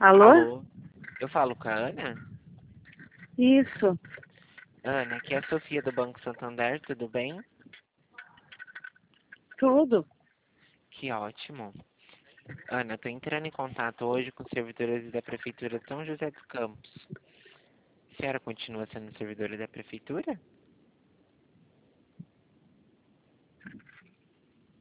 Alô? Alô, eu falo com a Ana? Isso, Ana, aqui é a Sofia do Banco Santander, tudo bem? tudo. Que ótimo. Ana, estou entrando em contato hoje com servidores da Prefeitura de São José dos Campos. A senhora continua sendo servidora da Prefeitura?